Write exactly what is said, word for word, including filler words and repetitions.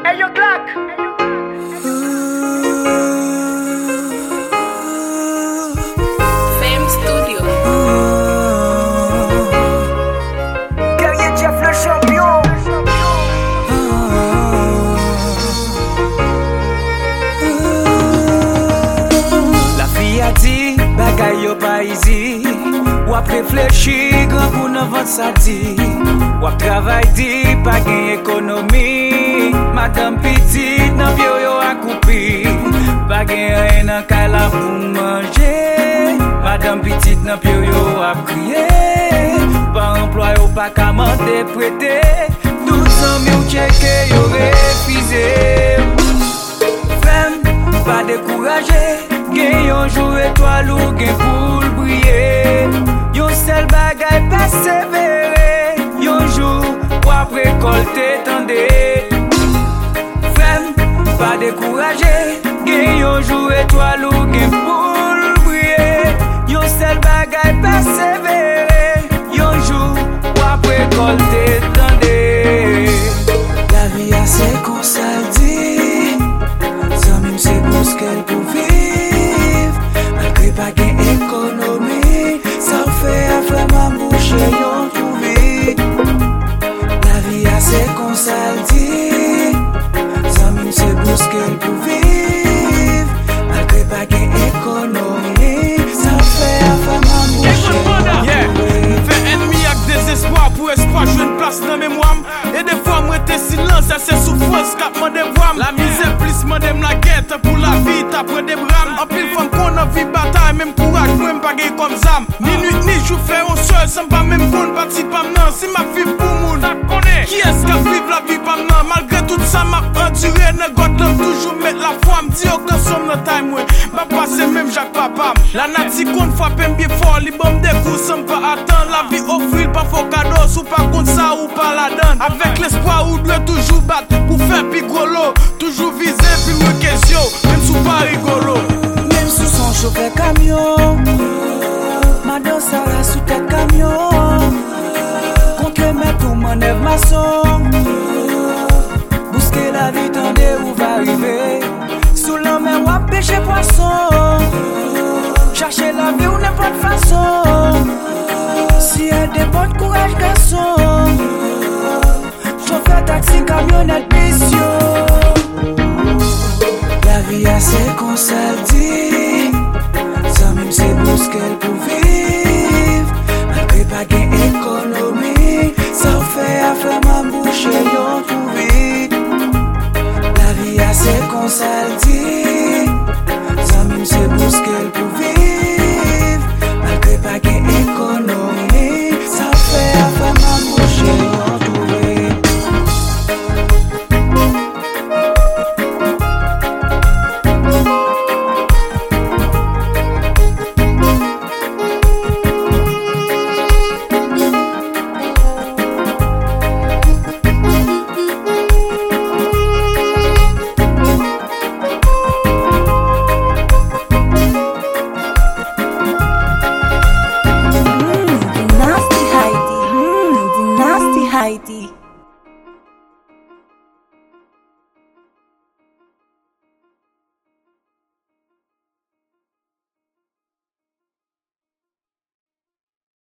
Hey yo Glock. Fame Studio. Guerrier Jeff le champion. La fille a dit, bagay yo pa easy. Wap réfléchi, grand pou nan vant sa di. Wap travay di, pa gen ekonomi. Madame Petit nan pyo yo akoupi. Pa gen rien nan kay la pou manje. Madame Petit nan pyo yo ap kriye. Pa emploi yo pa ka mande prete. Tout san mi ou cheke yo refize. Fem, pa dekouraje. Gen yon jou étoile ou gen pou l'briller. Yon sel bagay persévérer. Yon jou wap récolter tande. Fem, pas décourager. Gen yon jou étoile ou gen pou l'briller. Yon sel bagay persévérer. Yon jou wap récolter tande. La vie a se kon sa di. San mim se bous qu'elle pou vivre. Pa gen ekonomi, sa ou fe a vreman bouche yon trouvi. La vi a se kon sa l di, san mim se bouske l pou viv. Malgré pa gen ekonomi, sa ou fe a vreman bouche yon trouvi. Fe ennemi ak désespoir pou espoir jwen place nan mémoire. Et des fois mwete silence, se souffrance kap mande vwam. La misère plis mandem la guette pour la vie tapre des bram. En pile femme qu'on a vie bataille, même courage moi pas gay comme zam. Ni nuit ni jour fait au seul, sans pas même qu'on parti pas nan. Si ma vie pour moun, qui est-ce qui vive la vie pas nan? Malgré tout ça m'a enduré, ne God love toujours mettre la foi. M'di au que somme no time ouais. Ba passer même Jacques papa. La nati qu'on frappe bien fort, li bombe des coups sans pas attendre. La vie offrir pas faux cadeau, sous pas contre ça ou pas la donne. Avec l'espoir ou doit toujours battre pour faire picolo. Toujours viser puis me question, même sous pas rigolo. Même sous son chauffeur camion, Madame Sarah sous tête camion. Contre mettre ou manèvre maçon. Bousquer la vie tendez où va arriver. Sous la mer ou à pêcher poisson. Chercher la vie ou n'importe façon. Si elle dépend courage garçon. Chauffeur taxi camionnette mission. La vie a se kon sa di.